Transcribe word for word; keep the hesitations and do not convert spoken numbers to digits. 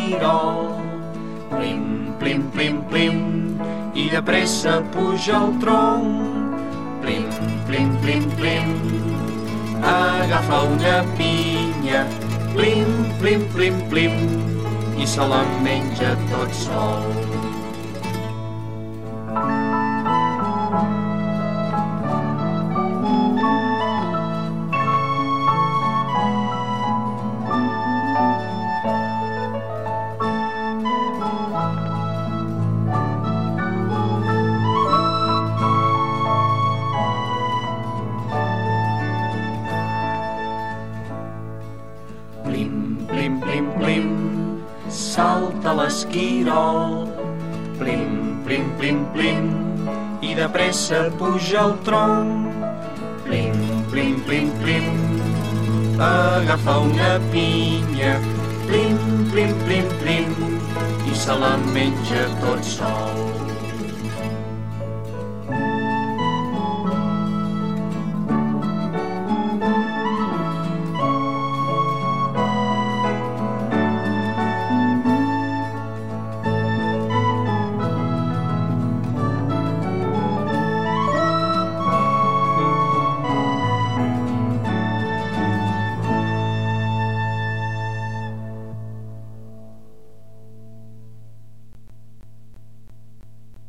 l'esquirol. Plim, plim, plim, plim, i de pressa puja al tronc. Plim, plim, plim, plim, agafa una pinya. Plim, plim, plim, plim, i se la menja tot sol. Plim, plim, plim, plim, salta l'esquirol. Plim, plim, plim, plim, i de pressa puja al tronc. Plim, plim, plim, plim, agafa una pinya. Plim, plim, plim, plim, i se la menja tot sol.